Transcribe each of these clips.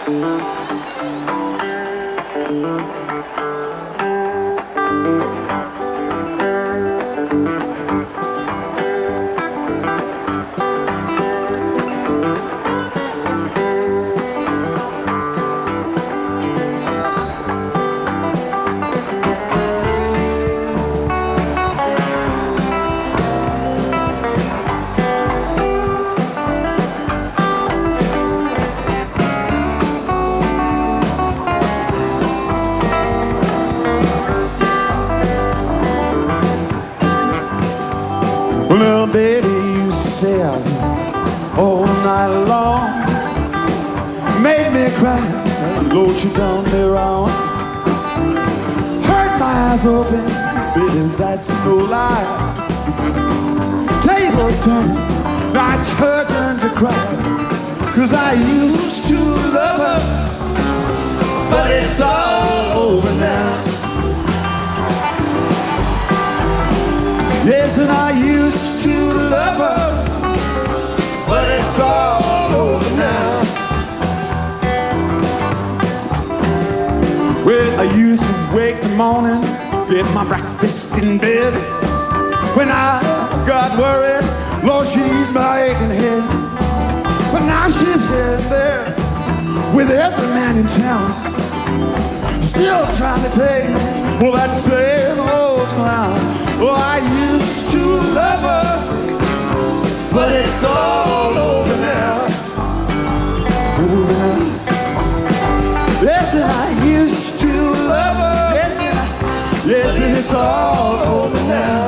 Little baby used to stay out all night long, made me cry, Lord, she done me wrong. Hurt my eyes open, baby, that's no lie. Tables turning, now it's her turn to cry. 'Cause I used to love her, but it's all over now. Yes, and I used to love her, but it's all over now. Well, I used to wake in the morning, get my breakfast in bed. When I got worried, Lord, she eased my aching head. But now she's here and there with every man in town, still trying to take me for that same old clown. Oh, I used to love her, but it's all over now. Over now. Yes, and I used to love her. Yes, and it's all over now.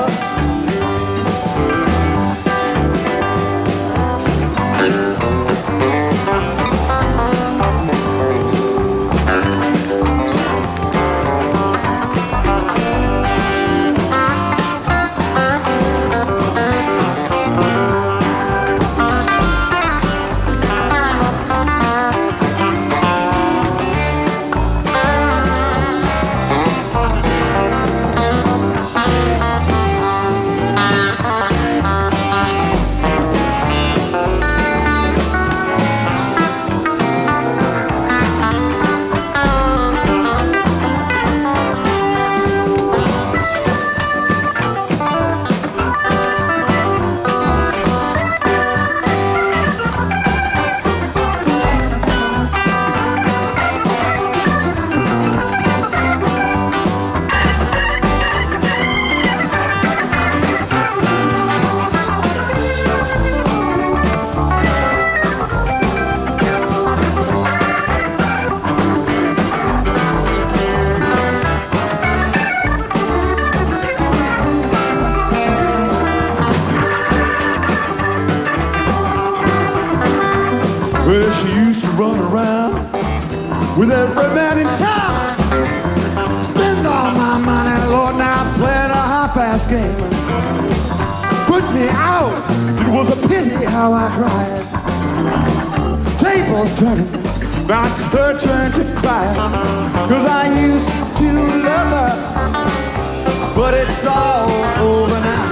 Well, she used to run around with every man in town, spend all my money, Lord, now I'm playing a high-fast game. Put me out, it was a pity how I cried. Tables turning, now it's her turn to cry. 'Cause I used to love her, but it's all over now.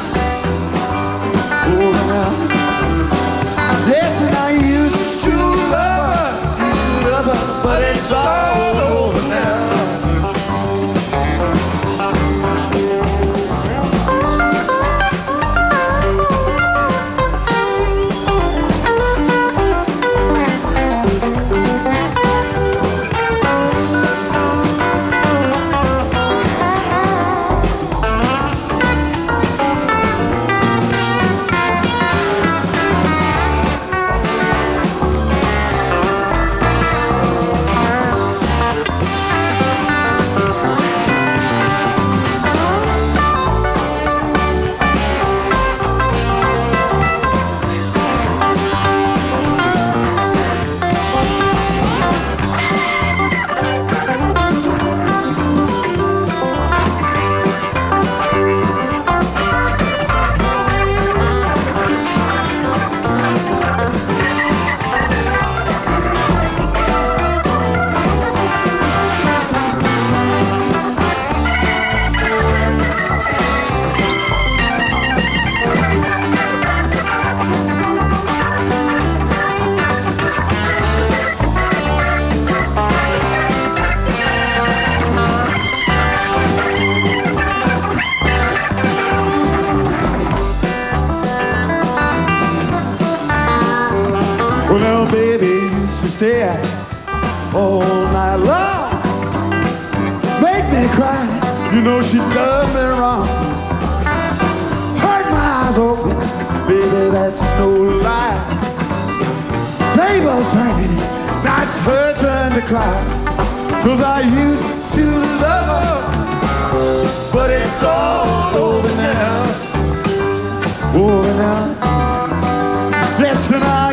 Over now. Yes, and I used to love her, but it's all over now. to stay all night long. Make me cry, you know she's done me wrong. Hurt my eyes open, baby, that's no lie. Tables turning, now it's her turn to cry. 'Cause I used to love her, but it's all over now. Over now. Listen, I